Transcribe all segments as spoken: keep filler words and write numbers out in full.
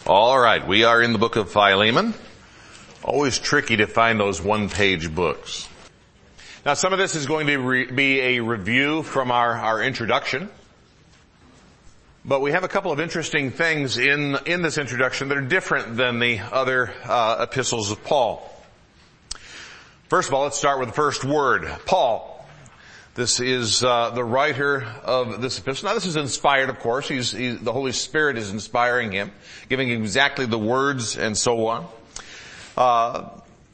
All right, we are in the book of Philemon. Always tricky to find those one-page books. Now, some of this is going to re- be a review from our, our introduction. But we have a couple of interesting things in, in this introduction that are different than the other uh, epistles of Paul. First of all, let's start with the first word, Paul. This is uh, the writer of this epistle. Now, this is inspired, of course. He's, he's, the Holy Spirit is inspiring him, giving exactly the words and so on. Uh,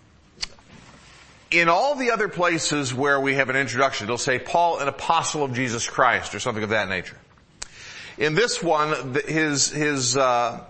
in all the other places where we have an introduction, it'll say, Paul, an apostle of Jesus Christ, or something of that nature. In this one, his his uh,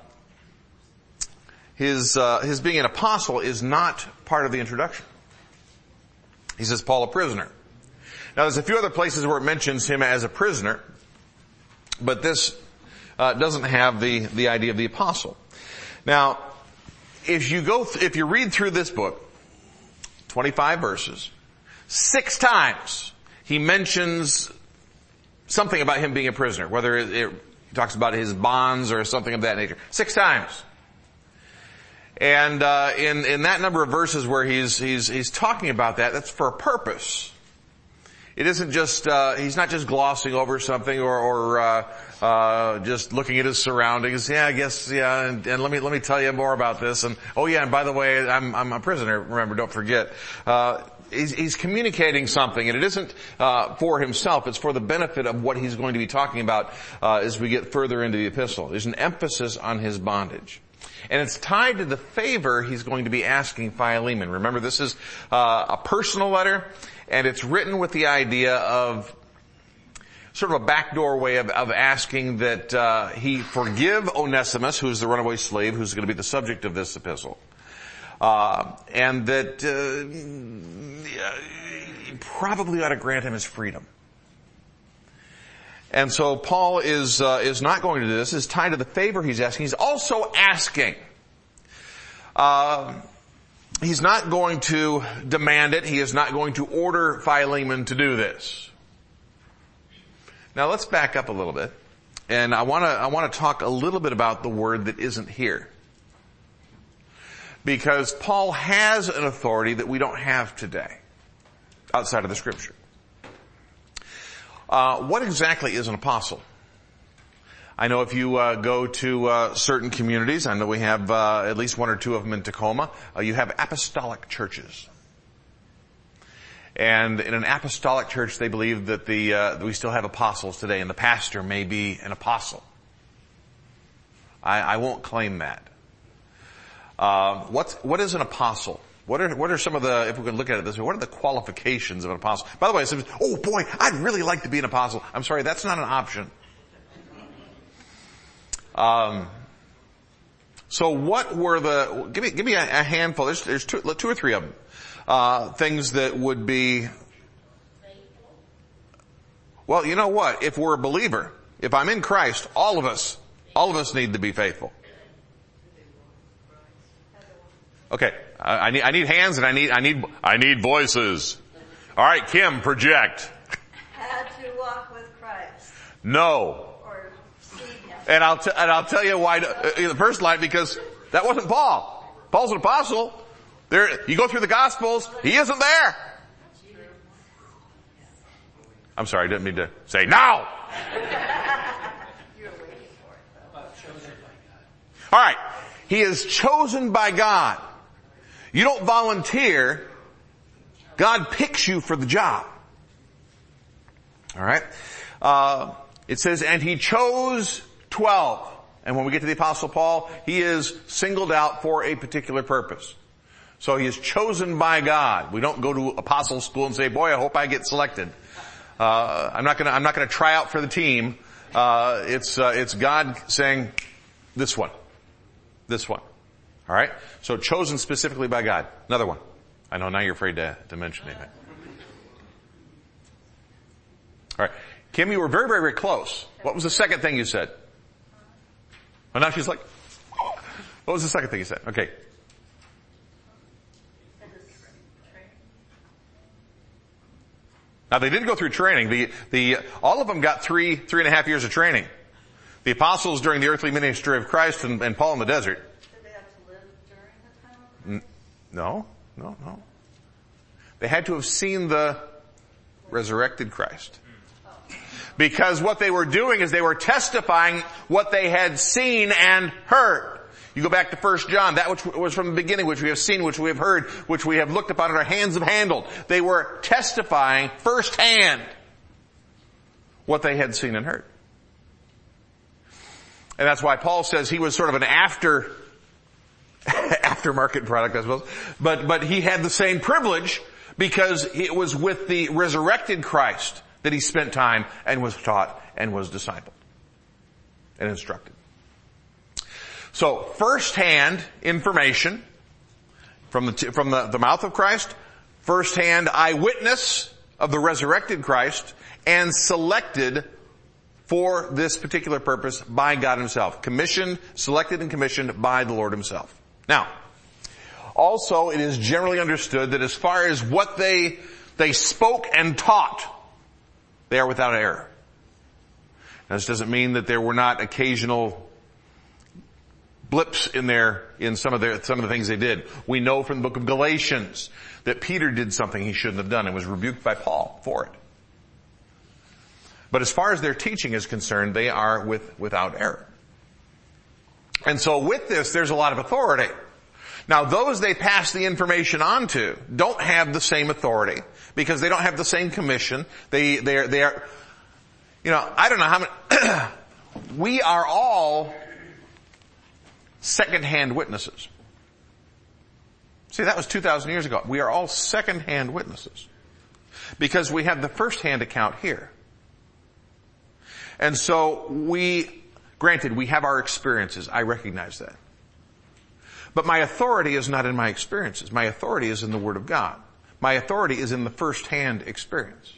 his uh, his being an apostle is not part of the introduction. He says, Paul, a prisoner. Now, there's a few other places where it mentions him as a prisoner, but this uh, doesn't have the the idea of the apostle. Now, if you go, th- if you read through this book, twenty-five verses, six times he mentions something about him being a prisoner, whether it, it he talks about his bonds or something of that nature. Six times. And uh, in in that number of verses where he's he's he's talking about that, that's for a purpose. It isn't just, uh, he's not just glossing over something or, or, uh, uh, just looking at his surroundings. Yeah, I guess, yeah, and, and let me, let me tell you more about this. And, oh yeah, and by the way, I'm, I'm a prisoner. Remember, don't forget. Uh, he's, he's communicating something, and it isn't, uh, for himself. It's for the benefit of what he's going to be talking about, uh, as we get further into the epistle. There's an emphasis on his bondage. And it's tied to the favor he's going to be asking Philemon. Remember, this is, uh, a personal letter. And it's written with the idea of sort of a backdoor way of, of asking that uh, he forgive Onesimus, who's the runaway slave, who's going to be the subject of this epistle, uh, and that uh, he probably ought to grant him his freedom. And so Paul is uh, is not going to do this. It's tied to the favor he's asking. He's also asking. Uh, He's not going to demand it. He is not going to order Philemon to do this. Now let's back up a little bit. And I want to, I want to talk a little bit about the word that isn't here. Because Paul has an authority that we don't have today, outside of the scripture. Uh, what exactly is an apostle? I know if you uh, go to uh, certain communities, I know we have uh, at least one or two of them in Tacoma, uh, you have apostolic churches. And in an apostolic church, they believe that the uh, that we still have apostles today, and the pastor may be an apostle. I, I won't claim that. Uh, what's, what is an apostle? What are, what are some of the, if we can look at it this way, what are the qualifications of an apostle? By the way, it says, oh boy, I'd really like to be an apostle. I'm sorry, that's not an option. Um, so what were the, give me, give me a, a handful, there's, there's two, two or three of them, uh, things that would be, well, you know what, if we're a believer, if I'm in Christ, all of us, all of us need to be faithful. Okay, I, I need, I need hands and I need, I need, I need voices. Alright, Kim, project. Had to walk with Christ. No. And I'll, t- and I'll tell you why, uh, in the first line, because that wasn't Paul. Paul's an apostle. There, you go through the Gospels, he isn't there. I'm sorry, I didn't mean to say now. Alright, he is chosen by God. You don't volunteer, God picks you for the job. Alright, uh, it says, and he chose twelve. And when we get to the Apostle Paul, he is singled out for a particular purpose. So he is chosen by God. We don't go to apostle school and say, boy, I hope I get selected. Uh, I'm not gonna, I'm not gonna try out for the team. Uh, it's, uh, it's God saying, this one. This one. Alright? So chosen specifically by God. Another one. I know now you're afraid to, to mention it. Alright. Kim, you were very, very, very close. What was the second thing you said? Oh, now she's like, oh. What was the second thing you said? Okay. Now they didn't go through training. The, the, all of them got three, three and a half years of training. The apostles during the earthly ministry of Christ and, and Paul in the desert. Did they have to live during the time of Christ? No, no, no. They had to have seen the resurrected Christ. Because what they were doing is they were testifying what they had seen and heard. You go back to First John, that which was from the beginning, which we have seen, which we have heard, which we have looked upon and our hands have handled. They were testifying firsthand what they had seen and heard. And that's why Paul says he was sort of an after, aftermarket product, I suppose. But, but he had the same privilege because it was with the resurrected Christ that he spent time and was taught and was discipled and instructed. So, first-hand information from the, from the, the mouth of Christ, first-hand eyewitness of the resurrected Christ, and selected for this particular purpose by God himself. Commissioned, selected and commissioned by the Lord himself. Now, also it is generally understood that as far as what they, they spoke and taught, they are without error. Now, this doesn't mean that there were not occasional blips in there, in some of their, some of the things they did. We know from the book of Galatians that Peter did something he shouldn't have done and was rebuked by Paul for it. But as far as their teaching is concerned, they are with, without error. And so with this, there's a lot of authority. Now those they pass the information on to don't have the same authority because they don't have the same commission. They, they are, they are, you know, I don't know how many, we are all second-hand witnesses. See, that was two thousand years ago. We are all second-hand witnesses because we have the first-hand account here. And so we, granted, we have our experiences. I recognize that. But my authority is not in my experiences. My authority is in the Word of God. My authority is in the first-hand experience.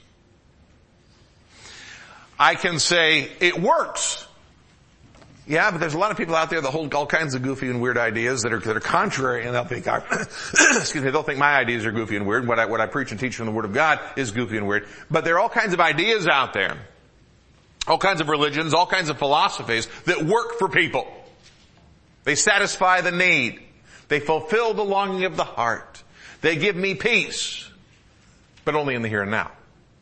I can say, it works. Yeah, but there's a lot of people out there that hold all kinds of goofy and weird ideas that are, that are contrary, and they'll think, excuse me, they'll think my ideas are goofy and weird. What I, what I preach and teach from the Word of God is goofy and weird. But there are all kinds of ideas out there. All kinds of religions, all kinds of philosophies that work for people. They satisfy the need. They fulfill the longing of the heart. They give me peace, but only in the here and now.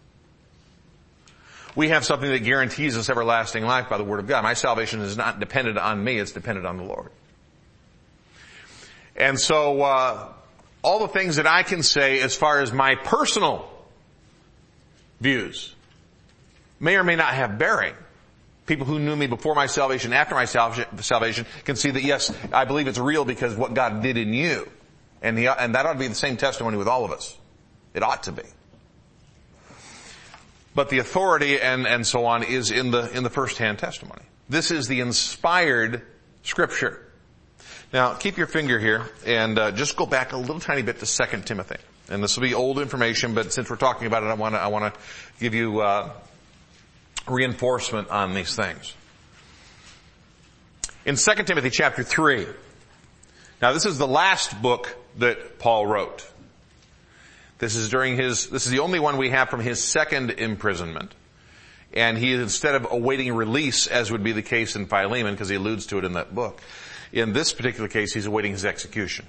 We have something that guarantees us everlasting life by the Word of God. My salvation is not dependent on me, it's dependent on the Lord. And so, uh, all the things that I can say as far as my personal views may or may not have bearing. People who knew me before my salvation, after my salvation, can see that yes, I believe it's real because what God did in you. And, he, and that ought to be the same testimony with all of us. It ought to be. But the authority and, and so on is in the, in the first-hand testimony. This is the inspired Scripture. Now, keep your finger here and uh, just go back a little tiny bit to Second Timothy. And this will be old information, but since we're talking about it, I want to, I want to give you, uh, reinforcement on these things. In Second Timothy chapter three, now this is the last book that Paul wrote. This is during his, this is the only one we have from his second imprisonment. And he, instead of awaiting release, as would be the case in Philemon, because he alludes to it in that book, in this particular case, he's awaiting his execution.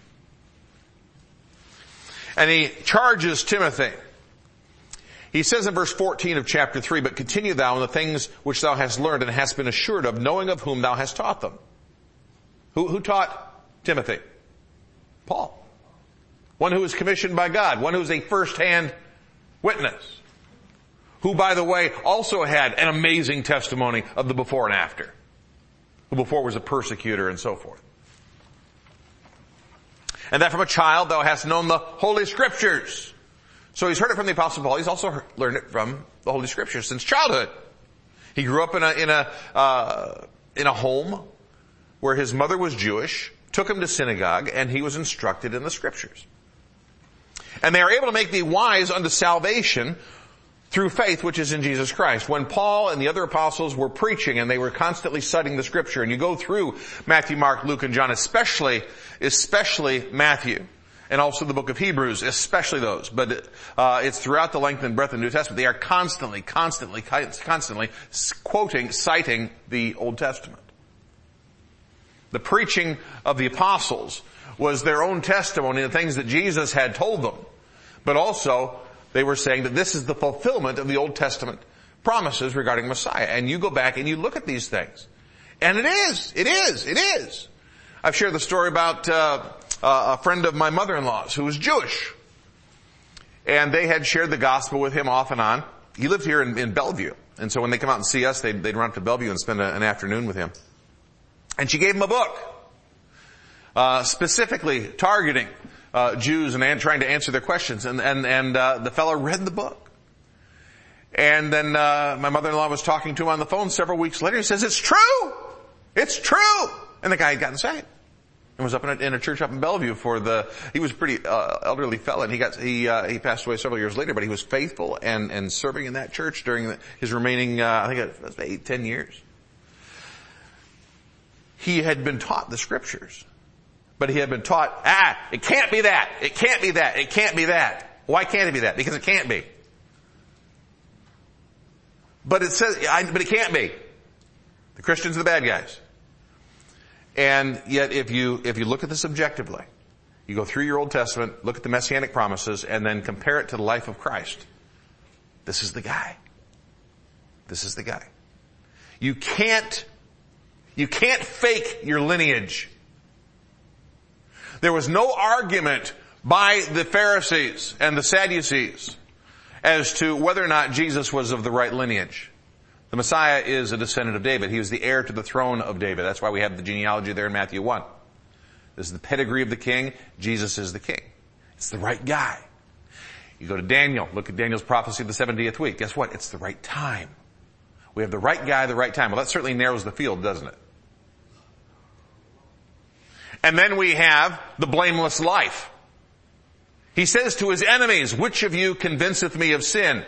And he charges Timothy. He says in verse fourteen of chapter three, but continue thou in the things which thou hast learned and hast been assured of, knowing of whom thou hast taught them. Who, who taught Timothy? Paul. One who was commissioned by God. One who was a first-hand witness. Who, by the way, also had an amazing testimony of the before and after. Who before was a persecutor and so forth. And that from a child thou hast known the Holy Scriptures. So he's heard it from the Apostle Paul. He's also heard, learned it from the Holy Scriptures since childhood. He grew up in a, in a, uh, in a home where his mother was Jewish, took him to synagogue, and he was instructed in the Scriptures. And they are able to make thee wise unto salvation through faith which is in Jesus Christ. When Paul and the other apostles were preaching and they were constantly studying the Scripture, and you go through Matthew, Mark, Luke, and John, especially, especially Matthew, and also the book of Hebrews, especially those. But uh, it's throughout the length and breadth of the New Testament. They are constantly, constantly, constantly quoting, citing the Old Testament. The preaching of the apostles was their own testimony, the things that Jesus had told them. But also, they were saying that this is the fulfillment of the Old Testament promises regarding Messiah. And you go back and you look at these things. And it is, it is, it is. I've shared the story about uh, a friend of my mother-in-law's who was Jewish. And they had shared the gospel with him off and on. He lived here in, in Bellevue. And so when they come out and see us, they'd, they'd run up to Bellevue and spend a, an afternoon with him. And she gave him a book, uh, specifically targeting uh, Jews and, and trying to answer their questions. And, and, and uh, the fellow read the book. And then uh, my mother-in-law was talking to him on the phone several weeks later. He says, it's true! It's true! And the guy had gotten saved. And was up in a, in a church up in Bellevue for the, he was a pretty uh, elderly fella, and he got, he, uh, he passed away several years later, but he was faithful and, and serving in that church during the, his remaining, uh, I think it was eight, ten years. He had been taught the scriptures, but he had been taught, ah, it can't be that, it can't be that, it can't be that. Why can't it be that? Because it can't be. But it says, I, but it can't be. The Christians are the bad guys. And yet if you, if you look at this objectively, you go through your Old Testament, look at the Messianic promises, and then compare it to the life of Christ. This is the guy. This is the guy. You can't, you can't fake your lineage. There was no argument by the Pharisees and the Sadducees as to whether or not Jesus was of the right lineage. The Messiah is a descendant of David. He was the heir to the throne of David. That's why we have the genealogy there in Matthew one. This is the pedigree of the king. Jesus is the king. It's the right guy. You go to Daniel, look at Daniel's prophecy of the seventieth week. Guess what? It's the right time. We have the right guy, the right time. Well, that certainly narrows the field, doesn't it? And then we have the blameless life. He says to his enemies, which of you convinceth me of sin?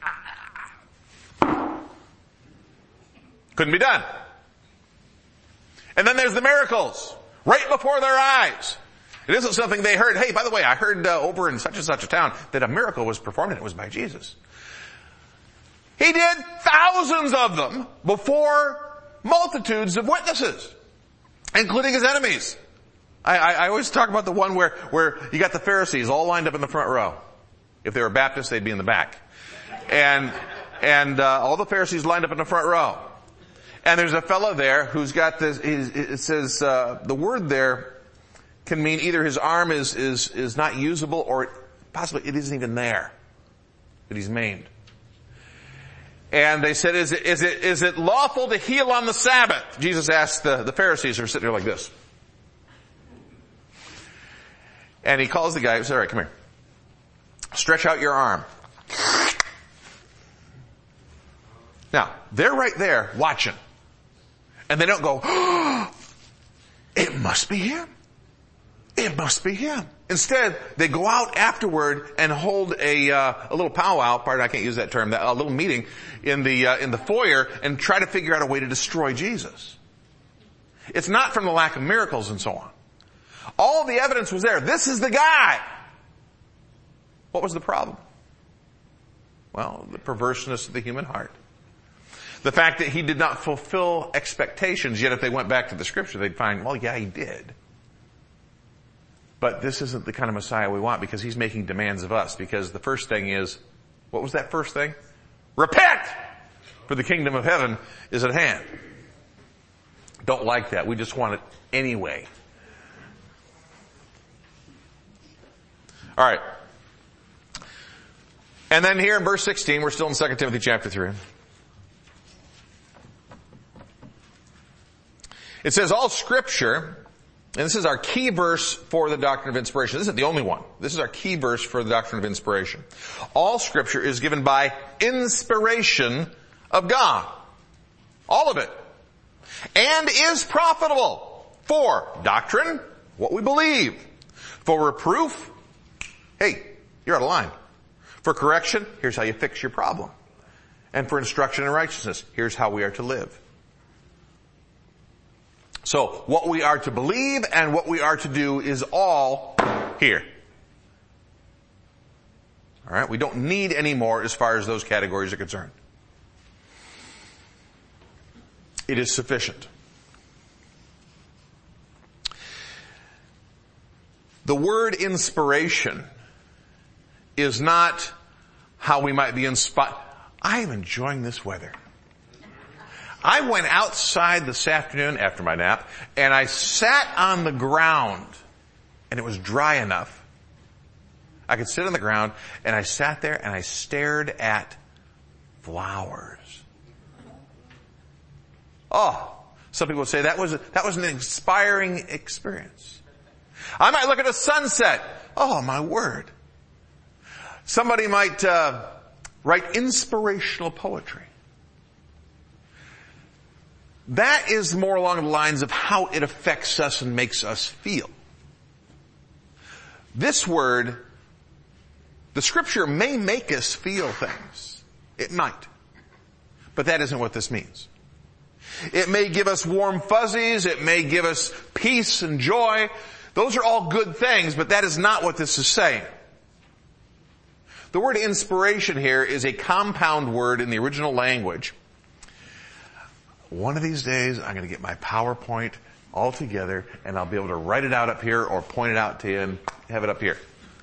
Couldn't be done. And then there's the miracles, right before their eyes. It isn't something they heard. Hey, by the way, I heard uh, over in such and such a town that a miracle was performed and it was by Jesus. He did thousands of them before multitudes of witnesses, including his enemies. I, I, I always talk about the one where, where you got the Pharisees all lined up in the front row. If they were Baptists, they'd be in the back. And, and, uh, all the Pharisees lined up in the front row. And there's a fellow there who's got this, it says, uh, the word there can mean either his arm is, is, is not usable or possibly it isn't even there. That he's maimed. And they said, is it, is it, is it lawful to heal on the Sabbath? Jesus asked the, the Pharisees who are sitting there like this. And he calls the guy, he says, all right, come here. Stretch out your arm. Now, they're right there watching. And they don't go, oh, it must be him. It must be him. Instead, they go out afterward and hold a, uh, a little powwow, pardon, I can't use that term, that, a little meeting in the, uh, in the foyer and try to figure out a way to destroy Jesus. It's not from the lack of miracles and so on. All the evidence was there. This is the guy. What was the problem? Well, the perverseness of the human heart. The fact that he did not fulfill expectations, yet if they went back to the scripture, they'd find, well, yeah, he did. But this isn't the kind of Messiah we want because he's making demands of us. Because the first thing is, what was that first thing? Repent! For the kingdom of heaven is at hand. Don't like that. We just want it anyway. All right. And then here in verse sixteen, we're still in Second Timothy chapter three. It says, all scripture, and this is our key verse for the doctrine of inspiration. This isn't the only one. This is our key verse for the doctrine of inspiration. All scripture is given by inspiration of God. All of it. And is profitable for doctrine, what we believe. For reproof, hey, you're out of line. For correction, here's how you fix your problem. And for instruction in righteousness, here's how we are to live. So, what we are to believe and what we are to do is all here. All right? We don't need any more as far as those categories are concerned. It is sufficient. The word inspiration is not how we might be inspired. I am enjoying this weather. I went outside this afternoon after my nap, and I sat on the ground, and it was dry enough. I could sit on the ground, and I sat there and I stared at flowers. Oh, some people say that was, that was an inspiring experience. I might look at a sunset. Oh, my word. Somebody might uh, write inspirational poetry. That is more along the lines of how it affects us and makes us feel. This word, the scripture may make us feel things. It might. But that isn't what this means. It may give us warm fuzzies. It may give us peace and joy. Those are all good things, but that is not what this is saying. The word inspiration here is a compound word in the original language. One of these days, I'm going to get my PowerPoint all together, and I'll be able to write it out up here or point it out to you and have it up here.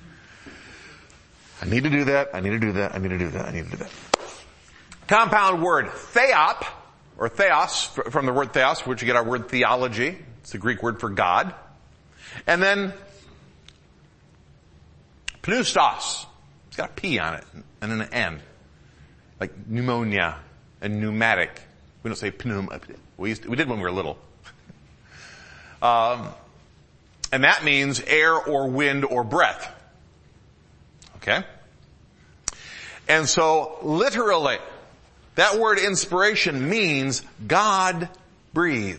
I need to do that. I need to do that. I need to do that. I need to do that. Compound word, theop, or theos, from the word theos, which you get our word theology. It's the Greek word for God. And then pneustos. It's got a P on it and an N. Like pneumonia and pneumatic. We don't say pneum. We used to, we did when we were little. Um, and that means air or wind or breath. Okay? And so literally, that word inspiration means God breathed.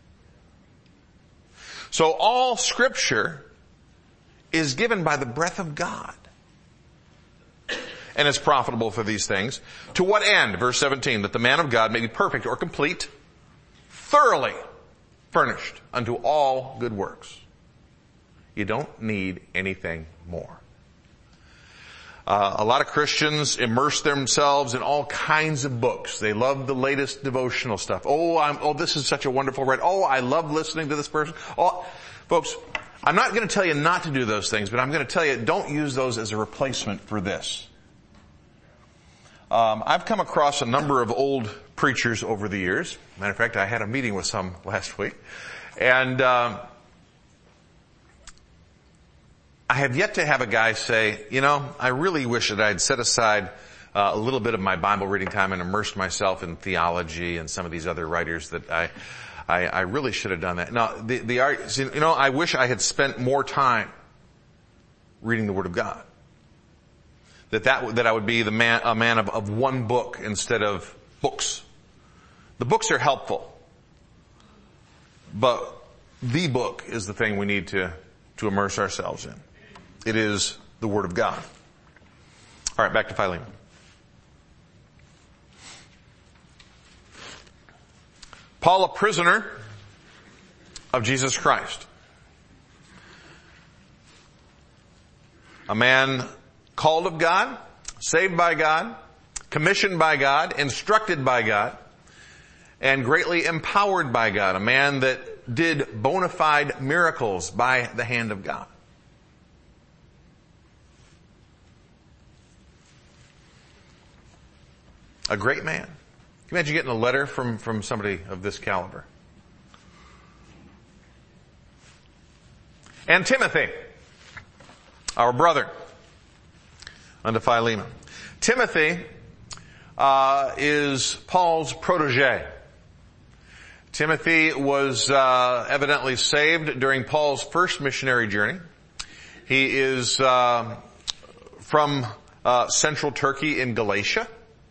So all scripture is given by the breath of God. And is profitable for these things. To what end? Verse seventeen, that the man of God may be perfect or complete, thoroughly furnished unto all good works. You don't need anything more. Uh, a lot of Christians immerse themselves in all kinds of books. They love the latest devotional stuff. Oh, I'm, oh, this is such a wonderful read. Oh, I love listening to this person. Oh, folks, I'm not going to tell you not to do those things, but I'm going to tell you don't use those as a replacement for this. Um, I've come across a number of old preachers over the years. Matter of fact, I had a meeting with some last week. And um, I have yet to have a guy say, you know, I really wish that I'd set aside uh, a little bit of my Bible reading time and immersed myself in theology and some of these other writers that I I, I really should have done that. Now, the, the you know, I wish I had spent more time reading the Word of God. That that, that I would be the man, a man of, of one book instead of books. The books are helpful. But the book is the thing we need to, to immerse ourselves in. It is the Word of God. All right, back to Philemon. Paul, a prisoner of Jesus Christ. A man called of God, saved by God, commissioned by God, instructed by God, and greatly empowered by God. A man that did bona fide miracles by the hand of God. A great man. Can you imagine getting a letter from, from somebody of this caliber? And Timothy, our brother, unto Philemon. Timothy uh, is Paul's protege. Timothy was uh, evidently saved during Paul's first missionary journey. He is uh, from uh, central Turkey in Galatia.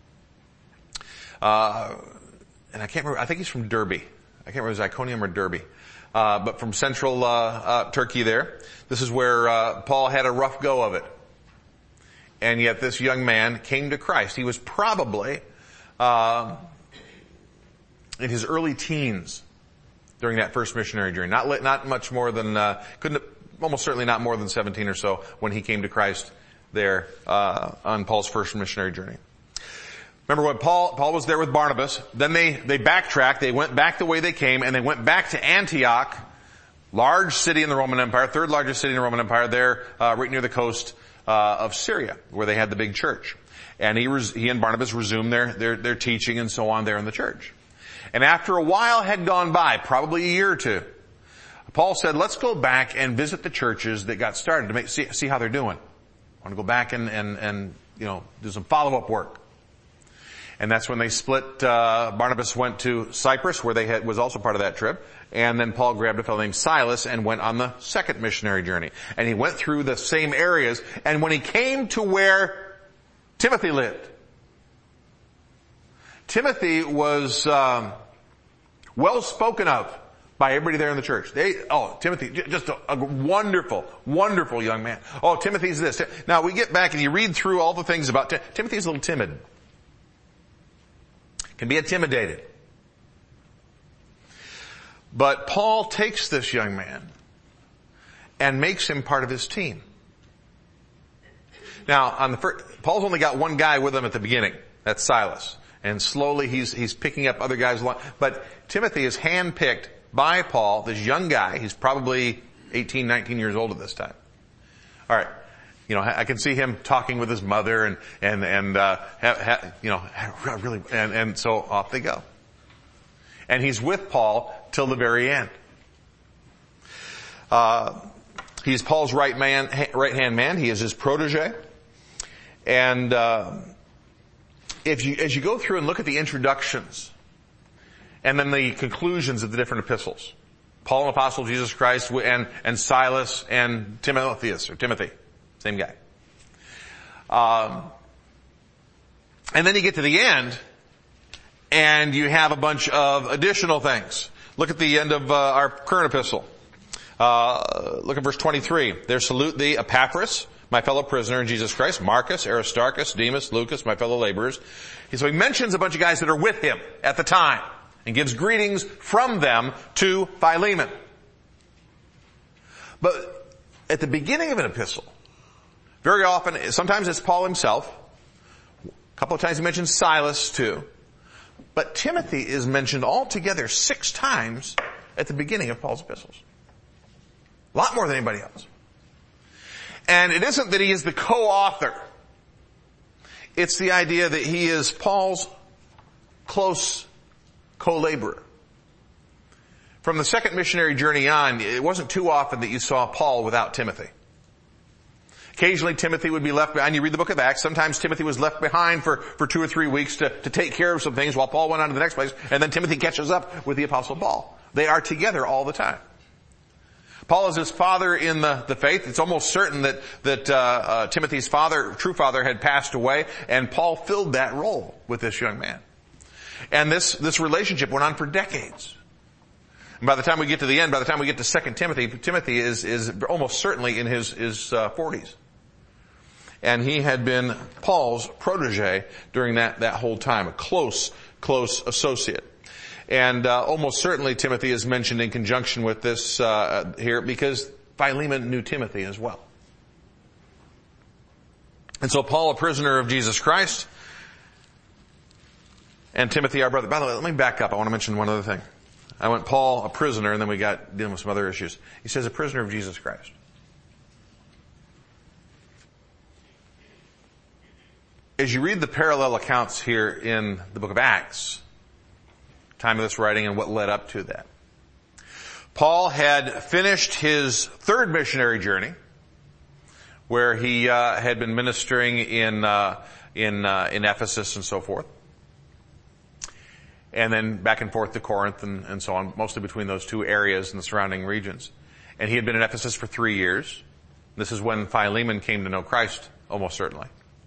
Uh, and I can't remember, I think he's from Derbe. I can't remember if it was Iconium or Derbe. Uh, but from central uh, uh, Turkey there. This is where uh, Paul had a rough go of it. And yet this young man came to Christ. He was probably uh, in his early teens during that first missionary journey. Not not much more than, uh, couldn't, almost certainly not more than seventeen or so when he came to Christ there uh, on Paul's first missionary journey. Remember when Paul, Paul was there with Barnabas, then they, they backtracked, they went back the way they came, and they went back to Antioch, large city in the Roman Empire, third largest city in the Roman Empire, there, uh, right near the coast, uh, of Syria, where they had the big church. And he, res, he and Barnabas resumed their, their, their teaching and so on there in the church. And after a while had gone by, probably a year or two, Paul said, let's go back and visit the churches that got started to make, see, see how they're doing. I want to go back and, and, and, you know, do some follow-up work. And that's when they split. Uh, Barnabas went to Cyprus, where they had, was also part of that trip. And then Paul grabbed a fellow named Silas and went on the second missionary journey. And he went through the same areas. And when he came to where Timothy lived, Timothy was um, well spoken of by everybody there in the church. They, oh, Timothy, just a, a wonderful, wonderful young man. Oh, Timothy's this. Now we get back and you read through all the things about Tim- Timothy's a little timid. Can be intimidated. But Paul takes this young man and makes him part of his team. Now, on the first, Paul's only got one guy with him at the beginning. That's Silas. And slowly he's, he's picking up other guys along. But Timothy is handpicked by Paul, this young guy. He's probably eighteen, nineteen years old at this time. All right. You know, I can see him talking with his mother and, and, and, uh, ha, ha, you know, really, and, and so off they go. And he's with Paul till the very end. Uh, he's Paul's right man, right hand man. He is his protege. And, uh, if you, as you go through and look at the introductions and then the conclusions of the different epistles, Paul, an apostle of Jesus Christ, and, and Silas and Timotheus or Timothy. Same guy. Um, and then you get to the end, and you have a bunch of additional things. Look at the end of uh, our current epistle. Uh, look at verse twenty-three. There salute thee, Epaphras, my fellow prisoner in Jesus Christ, Marcus, Aristarchus, Demas, Lucas, my fellow laborers. So he mentions a bunch of guys that are with him at the time, and gives greetings from them to Philemon. But at the beginning of an epistle, very often, sometimes it's Paul himself. A couple of times he mentions Silas too. But Timothy is mentioned altogether six times at the beginning of Paul's epistles. A lot more than anybody else. And it isn't that he is the co-author. It's the idea that he is Paul's close co-laborer. From the second missionary journey on, it wasn't too often that you saw Paul without Timothy. Occasionally Timothy would be left behind. You read the book of Acts. Sometimes Timothy was left behind for, for two or three weeks to, to take care of some things while Paul went on to the next place. And then Timothy catches up with the apostle Paul. They are together all the time. Paul is his father in the, the faith. It's almost certain that, that, uh, uh, Timothy's father, true father, had passed away, and Paul filled that role with this young man. And this, this relationship went on for decades. And by the time we get to the end, by the time we get to Second Timothy, Timothy is, is almost certainly in his, his, uh, forties. And he had been Paul's protege during that, that whole time, a close, close associate. And uh, almost certainly Timothy is mentioned in conjunction with this uh, here because Philemon knew Timothy as well. And so Paul, a prisoner of Jesus Christ, and Timothy, our brother. By the way, let me back up. I want to mention one other thing. I went Paul, a prisoner, and then we got dealing with some other issues. He says a prisoner of Jesus Christ. As you read the parallel accounts here in the book of Acts, time of this writing and what led up to that, Paul had finished his third missionary journey, where he uh, had been ministering in uh, in uh, in Ephesus and so forth, and then back and forth to Corinth and, and so on, mostly between those two areas and the surrounding regions. And he had been in Ephesus for three years. This is when Philemon came to know Christ, almost certainly.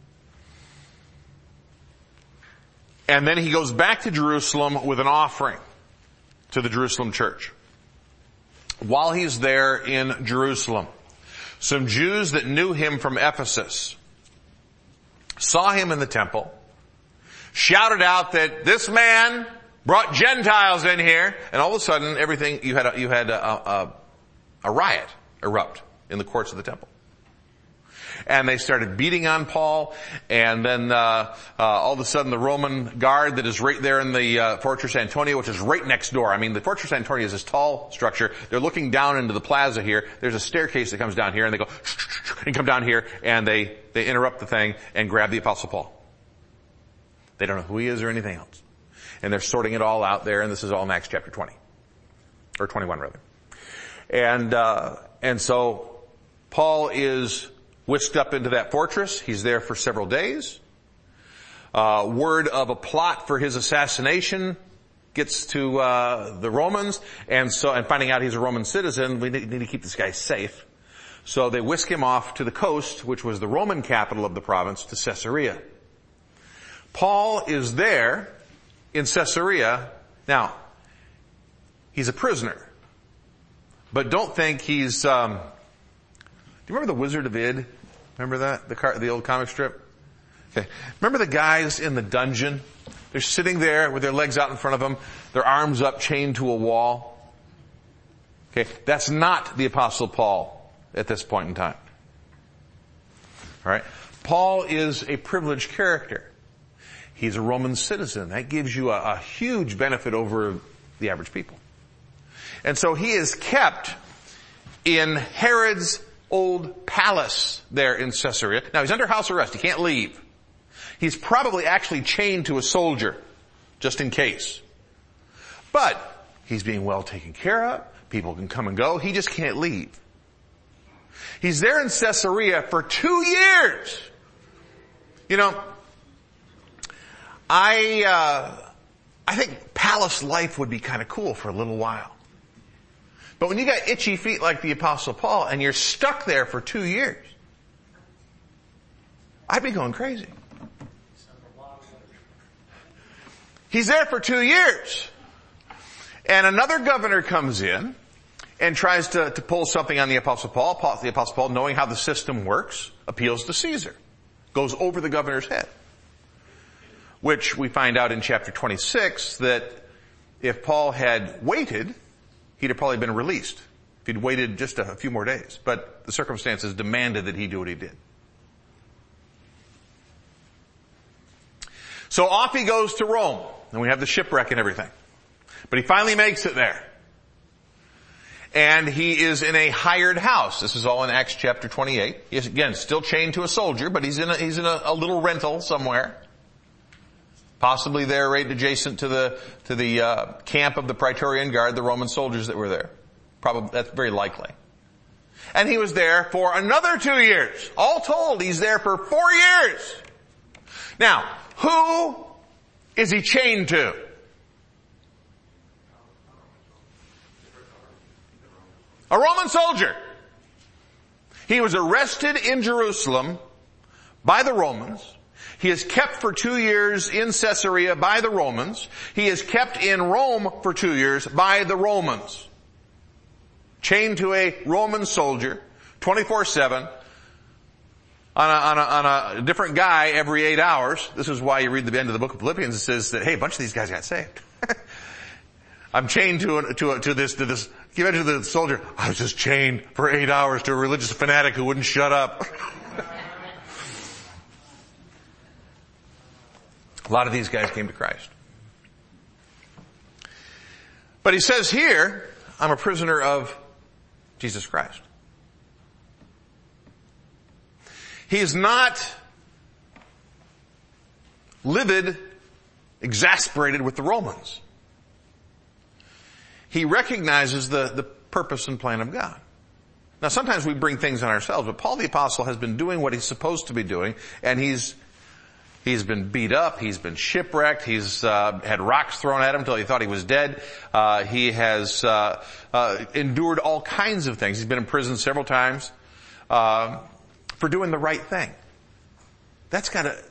And then he goes back to Jerusalem with an offering to the Jerusalem church. While he's there in Jerusalem, some Jews that knew him from Ephesus saw him in the temple, shouted out that this man brought Gentiles in here, and all of a sudden everything, you had a, you had a, a, a riot erupt in the courts of the temple. And they started beating on Paul, and then uh, uh all of a sudden the Roman guard that is right there in the uh, Fortress Antonia, which is right next door. I mean, the Fortress Antonia is this tall structure. They're looking down into the plaza here. There's a staircase that comes down here, and they go and come down here, and they they interrupt the thing and grab the Apostle Paul. They don't know who he is or anything else. And they're sorting it all out there, and this is all in Acts chapter twenty. Or twenty-one, rather. And uh and so Paul is whisked up into that fortress. He's there for several days. Uh word of a plot for his assassination gets to uh the Romans, and so and finding out he's a Roman citizen, we need, need to keep this guy safe. So they whisk him off to the coast, which was the Roman capital of the province, to Caesarea. Paul is there in Caesarea. Now, he's a prisoner. But don't think he's, um, do you remember the Wizard of Id? Remember that? The car, the old comic strip? Okay. Remember the guys in the dungeon? They're sitting there with their legs out in front of them, their arms up, chained to a wall. Okay. That's not the Apostle Paul at this point in time. Alright? Paul is a privileged character. He's a Roman citizen. That gives you a, a huge benefit over the average people. And so he is kept in Herod's old palace there in Caesarea. Now he's under house arrest. He can't leave. He's probably actually chained to a soldier, just in case. But he's being well taken care of. People can come and go. He just can't leave. He's there in Caesarea for two years. You know, I, uh, I think palace life would be kind of cool for a little while. But when you got itchy feet like the Apostle Paul and you're stuck there for two years, I'd be going crazy. He's there for two years. And another governor comes in and tries to, to pull something on the Apostle Paul. Paul. The Apostle Paul, knowing how the system works, appeals to Caesar. Goes over the governor's head. Which we find out in chapter twenty-six that if Paul had waited, he'd have probably been released. If he'd waited just a few more days. But the circumstances demanded that he do what he did. So off he goes to Rome. And we have the shipwreck and everything. But he finally makes it there. And he is in a hired house. This is all in Acts chapter twenty-eight. He is, again, still chained to a soldier, but he's in a, he's in a, a little rental somewhere. Possibly there right adjacent to the, to the, uh, camp of the Praetorian Guard, the Roman soldiers that were there. Probably, that's very likely. And he was there for another two years. All told, he's there for four years. Now, who is he chained to? A Roman soldier. He was arrested in Jerusalem by the Romans. He is kept for two years in Caesarea by the Romans. He is kept in Rome for two years by the Romans. Chained to a Roman soldier, twenty-four seven, on a, on a, on a different guy every eight hours. This is why you read the end of the book of Philippians. It says that, hey, a bunch of these guys got saved. I'm chained to a, to a, to this, to this, can you imagine the soldier? I was just chained for eight hours to a religious fanatic who wouldn't shut up. A lot of these guys came to Christ. But he says here, I'm a prisoner of Jesus Christ. He is not livid, exasperated with the Romans. He recognizes the, the purpose and plan of God. Now sometimes we bring things on ourselves, but Paul the Apostle has been doing what he's supposed to be doing, and he's He's been beat up. He's been shipwrecked. He's uh, had rocks thrown at him until he thought he was dead. Uh, he has uh, uh, endured all kinds of things. He's been in prison several times uh, for doing the right thing. That's got to...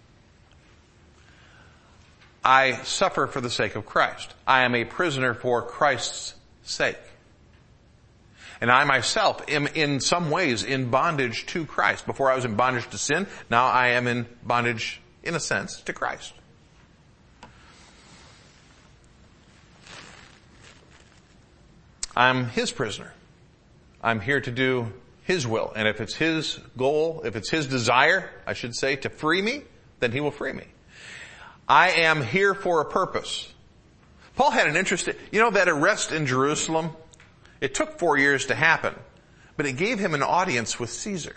I suffer for the sake of Christ. I am a prisoner for Christ's sake. And I myself am in some ways in bondage to Christ. Before I was in bondage to sin, now I am in bondage, in a sense, to Christ. I'm His prisoner. I'm here to do His will. And if it's His goal, if it's His desire, I should say, to free me, then He will free me. I am here for a purpose. Paul had an interest, you know, that arrest in Jerusalem, it took four years to happen, but it gave him an audience with Caesar.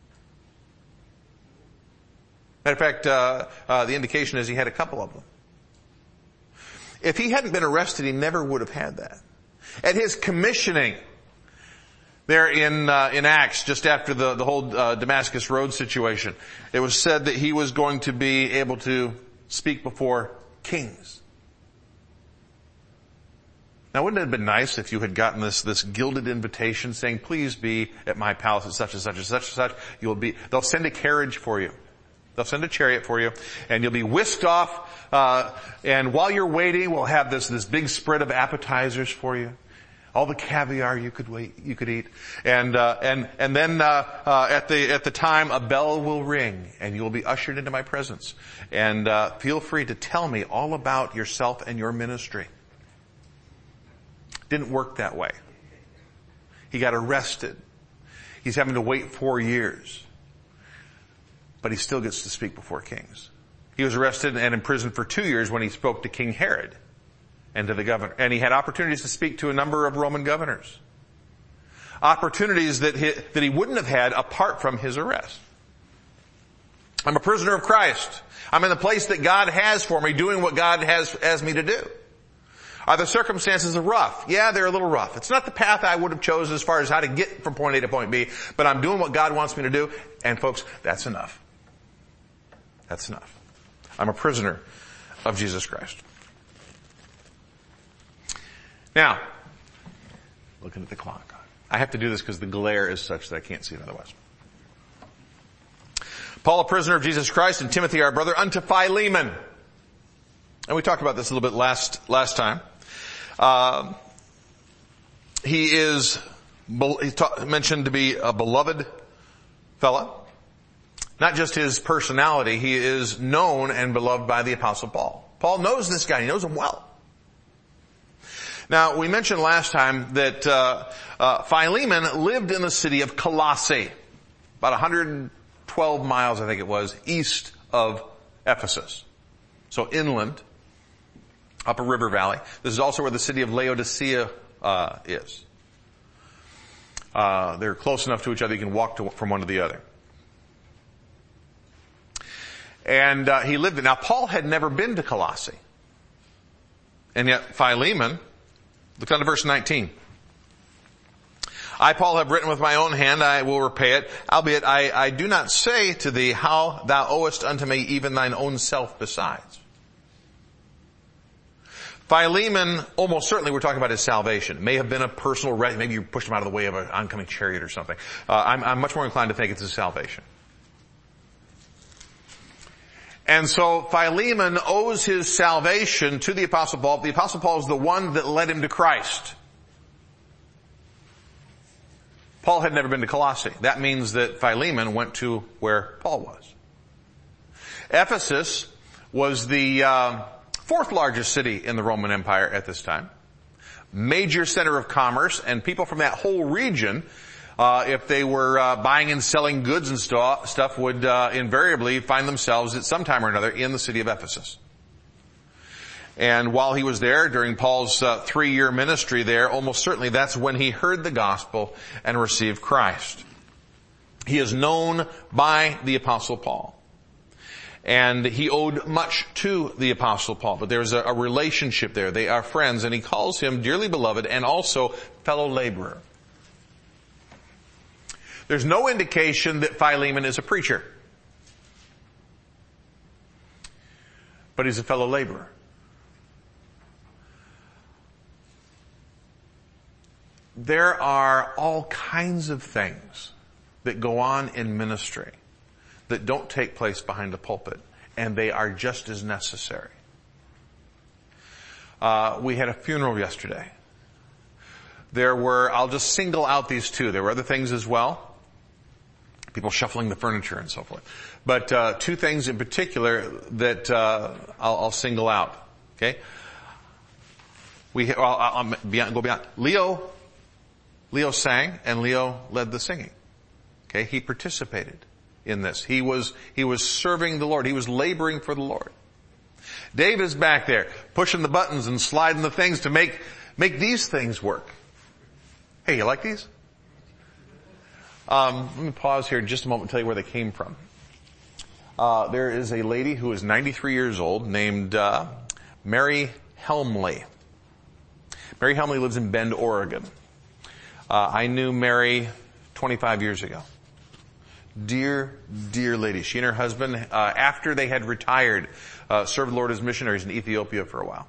Matter of fact, uh, uh, the indication is he had a couple of them. If he hadn't been arrested, he never would have had that. At his commissioning, there in uh, in Acts, just after the, the whole uh, Damascus Road situation, it was said that he was going to be able to speak before kings. Now, wouldn't it have been nice if you had gotten this, this gilded invitation saying, please be at my palace at such and such and such and such. You'll be, they'll send a carriage for you. They'll send a chariot for you and you'll be whisked off, uh, and while you're waiting, we'll have this, this big spread of appetizers for you. All the caviar you could wait, you could eat. And, uh, and, and then, uh, uh, at the, at the time a bell will ring and you'll be ushered into my presence. And, uh, feel free to tell me all about yourself and your ministry. Didn't work that way. He got arrested. He's having to wait four years. But he still gets to speak before kings. He was arrested and imprisoned for two years when he spoke to King Herod and to the governor. And he had opportunities to speak to a number of Roman governors. Opportunities that he, that he wouldn't have had apart from his arrest. I'm a prisoner of Christ. I'm in the place that God has for me, doing what God has, has me to do. Are the circumstances rough? Yeah, they're a little rough. It's not the path I would have chosen as far as how to get from point A to point B, but I'm doing what God wants me to do. And folks, that's enough. That's enough. I'm a prisoner of Jesus Christ. Now, looking at the clock. I have to do this because the glare is such that I can't see it otherwise. Paul, a prisoner of Jesus Christ, and Timothy, our brother, unto Philemon. And we talked about this a little bit last, last time. Uh, he is, he's ta- mentioned to be a beloved fella. Not just his personality, he is known and beloved by the Apostle Paul. Paul knows this guy, he knows him well. Now, we mentioned last time that uh, uh Philemon lived in the city of Colossae, about one hundred twelve miles, I think it was, east of Ephesus. So inland, up a river valley. This is also where the city of Laodicea uh is. Uh they're close enough to each other you can walk to, from one to the other. And uh, he lived there. Now, Paul had never been to Colossae. And yet Philemon, look down to verse nineteen. I, Paul, have written with my own hand, I will repay it. Albeit I, I do not say to thee how thou owest unto me even thine own self besides. Philemon, almost certainly we're talking about his salvation. It may have been a personal, re- maybe you pushed him out of the way of an oncoming chariot or something. Uh, I'm, I'm much more inclined to think it's his salvation. And so Philemon owes his salvation to the Apostle Paul. The Apostle Paul is the one that led him to Christ. Paul had never been to Colossae. That means that Philemon went to where Paul was. Ephesus was the uh, fourth largest city in the Roman Empire at this time. Major center of commerce, and people from that whole region, Uh, if they were uh, buying and selling goods and st- stuff, would uh, invariably find themselves at some time or another in the city of Ephesus. And while he was there, during Paul's uh, three-year ministry there, almost certainly that's when he heard the gospel and received Christ. He is known by the Apostle Paul. And he owed much to the Apostle Paul, but there's a, a relationship there. They are friends, and he calls him dearly beloved and also fellow laborer. There's no indication that Philemon is a preacher. But he's a fellow laborer. There are all kinds of things that go on in ministry that don't take place behind the pulpit, and they are just as necessary. Uh, we had a funeral yesterday. There were, I'll just single out these two. There were other things as well. People shuffling the furniture and so forth. But uh two things in particular that uh I'll, I'll single out. Okay? We, well, I'll, I'll beyond, go beyond. Leo, Leo sang and Leo led the singing. Okay, he participated in this. He was, he was serving the Lord. He was laboring for the Lord. Dave is back there pushing the buttons and sliding the things to make, make these things work. Hey, you like these? Um, let me pause here just a moment and tell you where they came from. Uh, there is a lady who is ninety-three years old named, uh, Mary Helmley. Mary Helmley lives in Bend, Oregon. Uh, I knew Mary twenty-five years ago. Dear, dear lady. She and her husband, uh, after they had retired, uh, served the Lord as missionaries in Ethiopia for a while.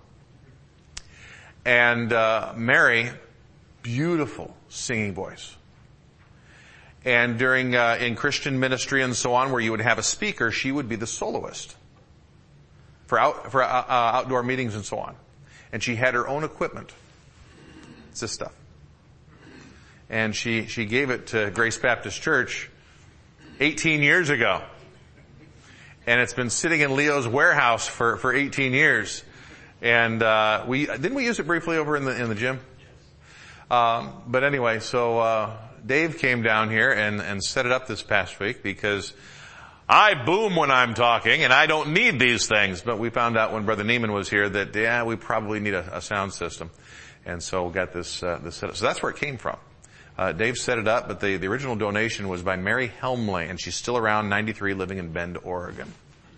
And, uh, Mary, beautiful singing voice. And during, uh, in Christian ministry and so on, where you would have a speaker, she would be the soloist for out, for, uh, uh, outdoor meetings and so on. And she had her own equipment. It's this stuff. And she, she gave it to Grace Baptist Church eighteen years ago. And it's been sitting in Leo's warehouse for, for eighteen years. And, uh, we, didn't we use it briefly over in the, in the gym? Um, but anyway, so, uh, Dave came down here and, and set it up this past week because I boom when I'm talking and I don't need these things. But we found out when Brother Neiman was here that, yeah, we probably need a, a sound system. And so we got this, uh, this set up. So that's where it came from. Uh, Dave set it up, but the, the original donation was by Mary Helmley, and she's still around, ninety-three, living in Bend, Oregon.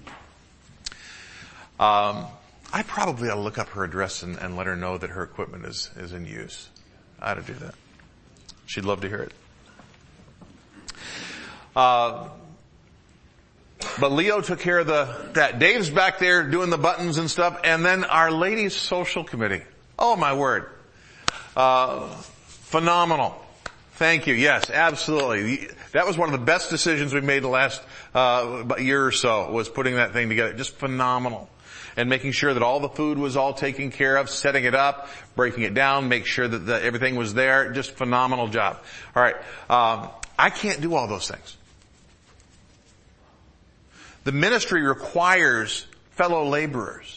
Um, I probably ought to look up her address and, and let her know that her equipment is, is in use. I ought to do that. She'd love to hear it. Uh, but Leo took care of the, that. Dave's back there doing the buttons and stuff, and then our ladies' social committee. Oh my word. Uh, phenomenal. Thank you. Yes, absolutely. That was one of the best decisions we made the last, uh, year or so, was putting that thing together. Just phenomenal. And making sure that all the food was all taken care of, setting it up, breaking it down, make sure that the, everything was there. Just phenomenal job. All right. Um, I can't do all those things. The ministry requires fellow laborers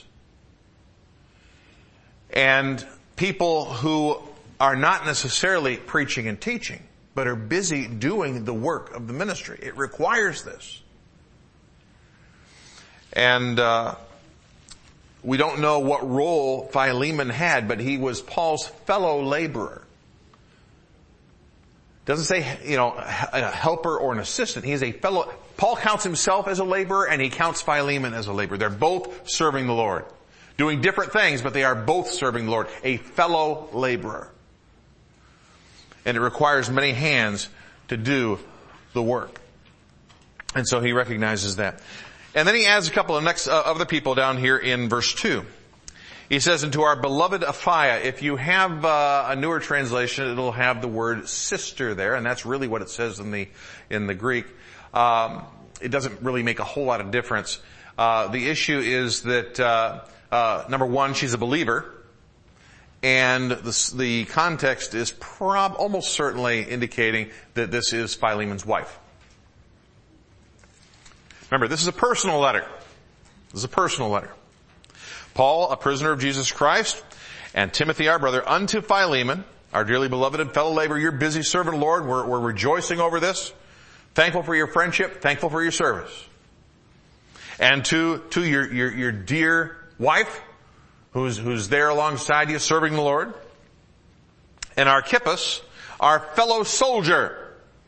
and people who are not necessarily preaching and teaching, but are busy doing the work of the ministry. It requires this. And, uh, we don't know what role Philemon had, but he was Paul's fellow laborer. Doesn't say, you know, a helper or an assistant. He is a fellow. Paul counts himself as a laborer and he counts Philemon as a laborer. They're both serving the Lord. Doing different things, but they are both serving the Lord. A fellow laborer. And it requires many hands to do the work. And so he recognizes that. And then he adds a couple of next uh, other people down here in verse two. He says, and to our beloved Apphia. If you have uh, a newer translation, it'll have the word sister there, and that's really what it says in the in the Greek. Um, it doesn't really make a whole lot of difference. Uh, the issue is that uh, uh, number one, she's a believer, and the, the context is prob almost certainly indicating that this is Philemon's wife. Remember, this is a personal letter. This is a personal letter. Paul, a prisoner of Jesus Christ, and Timothy, our brother, unto Philemon, our dearly beloved and fellow laborer. You're busy serving the Lord. We're, we're rejoicing over this. Thankful for your friendship. Thankful for your service. And to, to your, your, your dear wife, who's, who's there alongside you serving the Lord. And Archippus, our fellow soldier.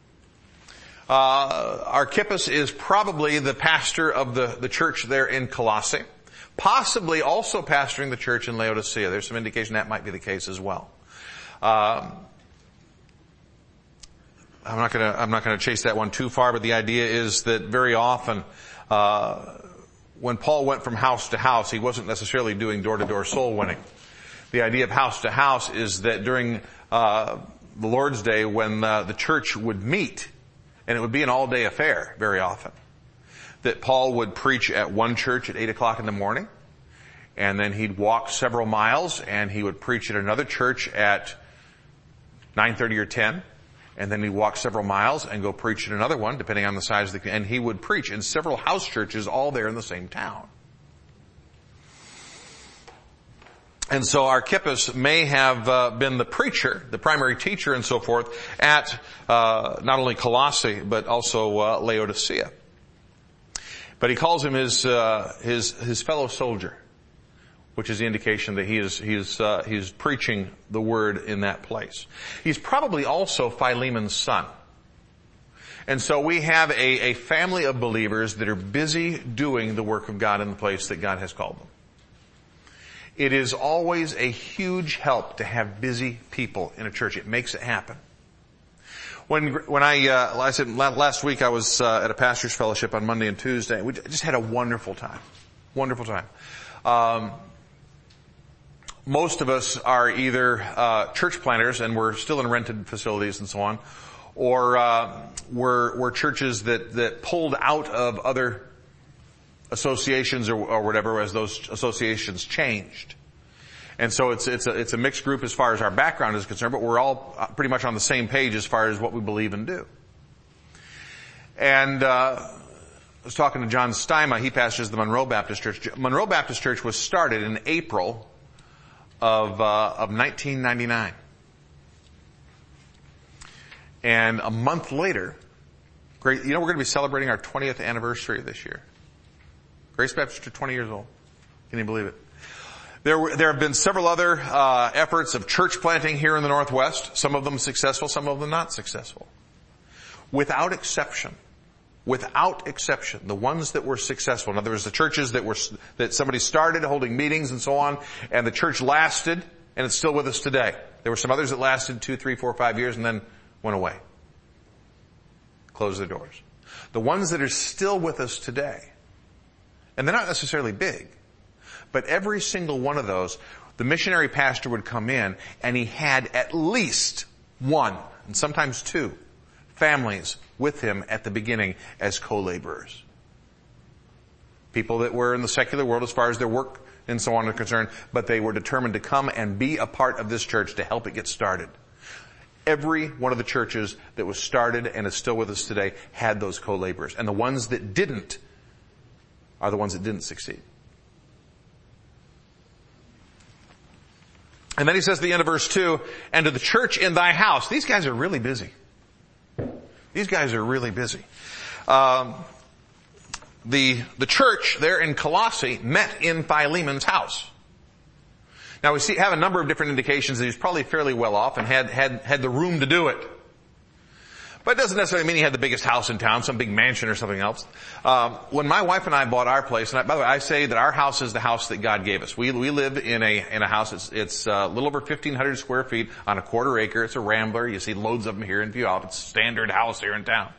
Uh, Archippus is probably the pastor of the, the church there in Colossae. Possibly also pastoring the church in Laodicea. There's some indication that might be the case as well. Um, I'm not gonna, I'm not gonna chase that one too far, but the idea is that very often, uh, when Paul went from house to house, he wasn't necessarily doing door-to-door soul winning. The idea of house to house is that during, uh, the Lord's Day when, uh, the church would meet, and it would be an all-day affair very often, that Paul would preach at one church at eight o'clock in the morning, and then he'd walk several miles and he would preach at another church at nine thirty or ten, and then he'd walk several miles and go preach at another one, depending on the size of the, and he would preach in several house churches all there in the same town. And so Archippus may have uh, been the preacher, the primary teacher and so forth at uh, not only Colossae but also uh, Laodicea. But he calls him his uh, his his fellow soldier, which is the indication that he is he is uh, he is preaching the word in that place. He's probably also Philemon's son. And so we have a, a family of believers that are busy doing the work of God in the place that God has called them. It is always a huge help to have busy people in a church. It makes it happen. When when I, uh, I said last week I was uh, at a pastor's fellowship on Monday and Tuesday. We just had a wonderful time. Wonderful time. Um, most of us are either uh, church planters and we're still in rented facilities and so on, or uh, we're, we're churches that, that pulled out of other associations or, or whatever as those associations changed. And so it's, it's a, it's a mixed group as far as our background is concerned, but we're all pretty much on the same page as far as what we believe and do. And, uh, I was talking to John Steima. He pastors the Monroe Baptist Church. Monroe Baptist Church was started in April of, uh, of nineteen ninety-nine. And a month later, great, you know, we're going to be celebrating our twentieth anniversary this year. Grace Baptist Church, twenty years old. Can you believe it? There were, there have been several other, uh, efforts of church planting here in the Northwest. Some of them successful, some of them not successful. Without exception, without exception, the ones that were successful, in other words, the churches that were, that somebody started holding meetings and so on, and the church lasted, and it's still with us today. There were some others that lasted two, three, four, five years and then went away. Closed their doors. The ones that are still with us today, and they're not necessarily big, but every single one of those, the missionary pastor would come in and he had at least one, and sometimes two, families with him at the beginning as co-laborers. People that were in the secular world as far as their work and so on are concerned, but they were determined to come and be a part of this church to help it get started. Every one of the churches that was started and is still with us today had those co-laborers. And the ones that didn't are the ones that didn't succeed. And then he says at the end of verse two, and to the church in thy house. These guys are really busy. These guys are really busy. Um, the, the church there in Colossae met in Philemon's house. Now we see, have a number of different indications that he's probably fairly well off and had, had, had the room to do it. But it doesn't necessarily mean he had the biggest house in town, some big mansion or something else. Um, when my wife and I bought our place, and I, by the way, I say that our house is the house that God gave us. We we live in a in a house. It's it's uh, a little over fifteen hundred square feet on a quarter acre. It's a rambler. You see loads of them here in Puyallup. It's a standard house here in town.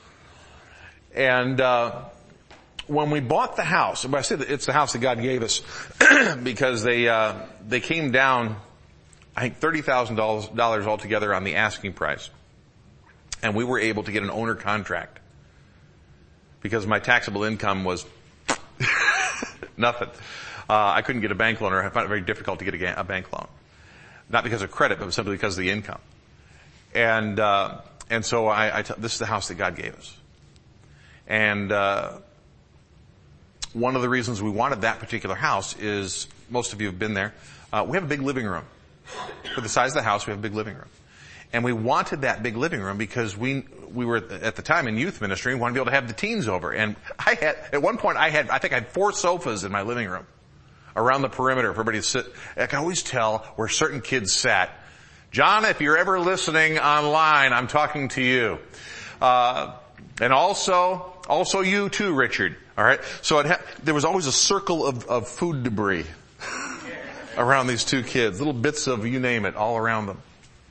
And uh when we bought the house, and I say that it's the house that God gave us because they uh they came down, I think thirty thousand dollars altogether on the asking price. And we were able to get an owner contract because my taxable income was nothing. Uh, I couldn't get a bank loan, or I found it very difficult to get a, a bank loan. Not because of credit, but simply because of the income. And, uh, and so I, I t- this is the house that God gave us. And, uh, one of the reasons we wanted that particular house is, most of you have been there, uh, we have a big living room. For the size of the house, we have a big living room. And we wanted that big living room because we, we were at the time in youth ministry and wanted to be able to have the teens over. And I had, at one point I had, I think I had four sofas in my living room around the perimeter for everybody to sit. I can always tell where certain kids sat. John, if you're ever listening online, I'm talking to you. Uh, and also, also you too, Richard. Alright? So it ha- there was always a circle of, of food debris around these two kids. Little bits of you name it all around them.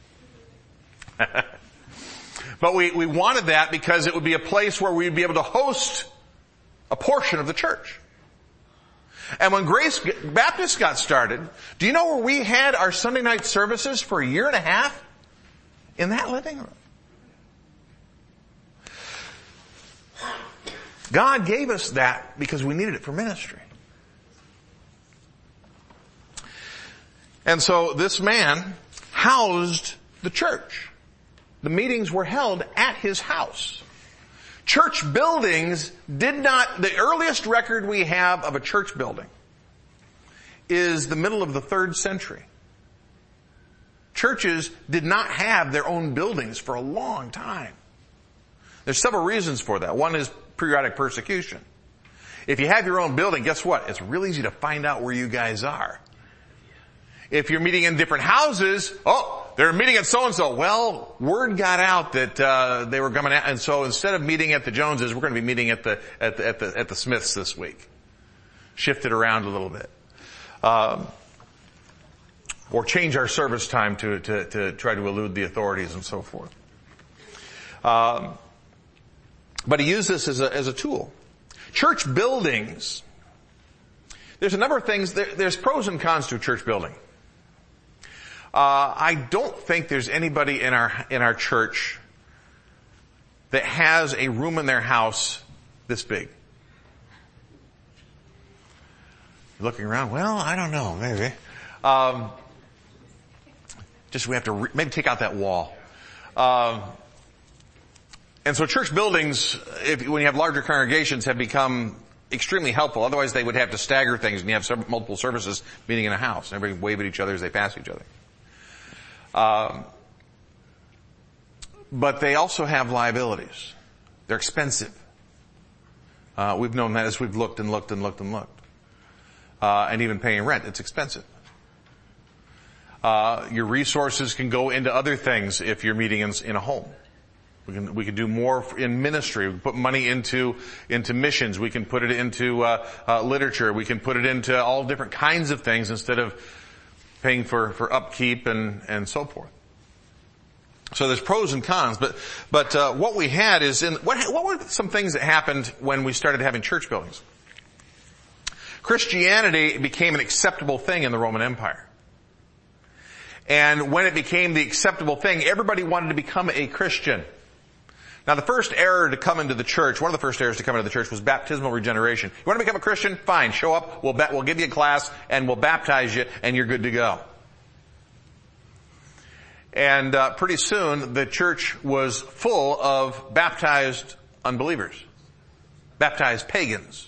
But we, we wanted that because it would be a place where we'd be able to host a portion of the church. And when Grace Baptist got started, do you know where we had our Sunday night services for a year and a half? In that living room. God gave us that because we needed it for ministry. And so this man housed the church. The meetings were held at his house. Church buildings did not, the earliest record we have of a church building is the middle of the third century. Churches did not have their own buildings for a long time. There's several reasons for that. One is periodic persecution. If you have your own building, guess what? It's real easy to find out where you guys are. If you're meeting in different houses, oh, they're meeting at so-and-so. Well, word got out that uh they were coming out, and so instead of meeting at the Joneses, we're going to be meeting at the at the at the, at the Smiths this week. Shifted around a little bit. Um, or change our service time to, to, to try to elude the authorities and so forth. Um, but he used this as a, as a tool. Church buildings. There's a number of things, there, there's pros and cons to a church building. Uh, I don't think there's anybody in our, in our church that has a room in their house this big. Looking around, well, I don't know, maybe. Um, just we have to re- maybe take out that wall. Um, and so church buildings, if, when you have larger congregations, have become extremely helpful. Otherwise they would have to stagger things and you have several, multiple services meeting in a house. Everybody wave at each other as they pass each other. Um, but they also have liabilities. They're expensive. Uh, we've known that as we've looked and looked and looked and looked. Uh, and even paying rent, it's expensive. Uh, your resources can go into other things if you're meeting in, in a home. We can, we can do more in ministry. We can put money into, into missions. We can put it into, uh, uh, literature. We can put it into all different kinds of things instead of paying for, for upkeep and, and so forth. So there's pros and cons, but, but, uh, what we had is in, what, what were some things that happened when we started having church buildings? Christianity became an acceptable thing in the Roman Empire. And when it became the acceptable thing, everybody wanted to become a Christian. Now the first error to come into the church, one of the first errors to come into the church was baptismal regeneration. You want to become a Christian? Fine, show up, we'll, we'll give you a class, and we'll baptize you, and you're good to go. And uh, pretty soon, the church was full of baptized unbelievers. Baptized pagans.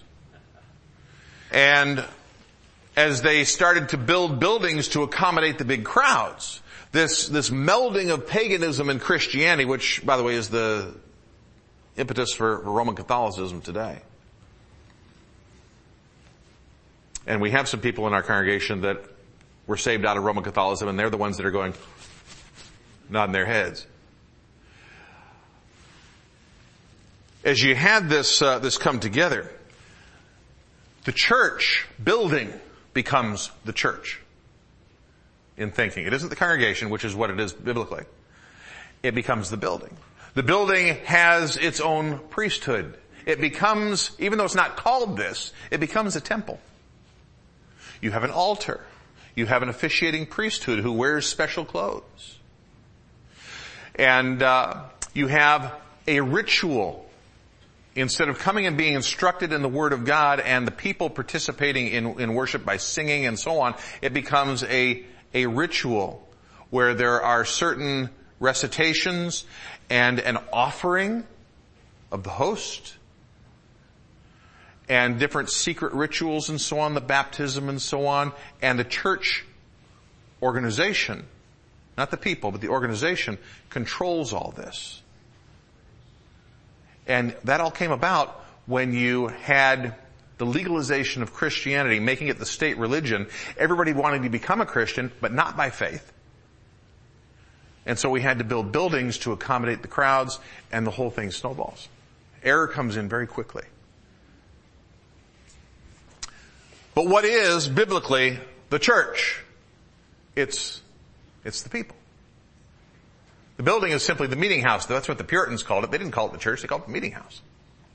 And as they started to build buildings to accommodate the big crowds, this, this melding of paganism and Christianity, which, by the way, is the impetus for Roman Catholicism today. And we have some people in our congregation that were saved out of Roman Catholicism, and they're the ones that are going, nodding their heads. As you had this, uh, this come together, the church building becomes the church in thinking. It isn't the congregation, which is what it is biblically. It becomes the building. The building has its own priesthood. It becomes, even though it's not called this, it becomes a temple. You have an altar. You have an officiating priesthood who wears special clothes. And uh, you have a ritual. Instead of coming and being instructed in the Word of God and the people participating in, in worship by singing and so on, it becomes a, a ritual where there are certain recitations and an offering of the host and different secret rituals and so on, the baptism and so on, and the church organization, not the people, but the organization controls all this. And that all came about when you had the legalization of Christianity, making it the state religion. Everybody wanted to become a Christian, but not by faith. And so we had to build buildings to accommodate the crowds, and the whole thing snowballs. Error comes in very quickly. But what is, biblically, the church? It's, it's the people. The building is simply the meeting house. That's what the Puritans called it. They didn't call it the church. They called it the meeting house.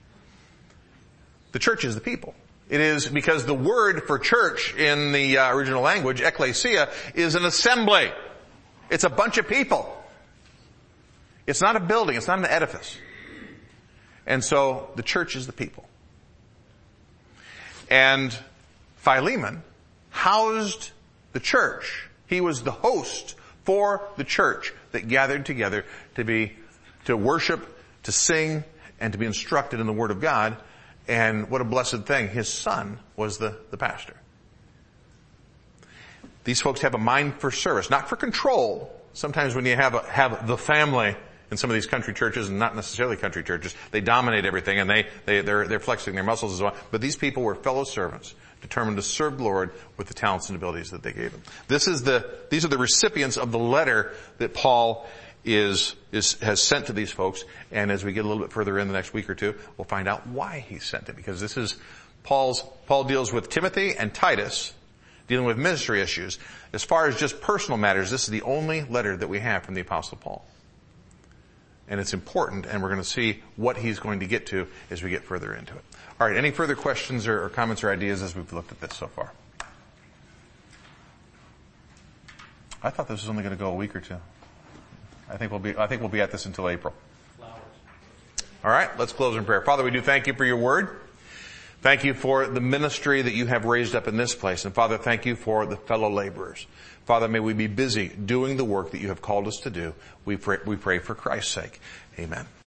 The church is the people. It is because the word for church in the uh, original language, ekklesia, is an assembly. It's a bunch of people. It's not a building. It's not an edifice. And so the church is the people. And Philemon housed the church. He was the host for the church that gathered together to be, to worship, to sing, and to be instructed in the Word of God. And what a blessed thing. His son was the, the pastor. These folks have a mind for service, not for control. Sometimes when you have a, have the family in some of these country churches, and not necessarily country churches, they dominate everything and they, they, they're, they're flexing their muscles as well. But these people were fellow servants, determined to serve the Lord with the talents and abilities that they gave them. This is the, these are the recipients of the letter that Paul is, is, has sent to these folks. And as we get a little bit further in the next week or two, we'll find out why he sent it. Because this is Paul's, Paul deals with Timothy and Titus, dealing with ministry issues. As far as just personal matters, this is the only letter that we have from the Apostle Paul. And it's important, and we're going to see what he's going to get to as we get further into it. All right, any further questions or, or comments or ideas as we've looked at this so far? I thought this was only going to go a week or two. I think we'll be, I think we'll be at this until April. Flowers. All right, let's close in prayer. Father, we do thank you for your word. Thank you for the ministry that you have raised up in this place. And Father, thank you for the fellow laborers. Father, may we be busy doing the work that you have called us to do. We pray, we pray for Christ's sake. Amen.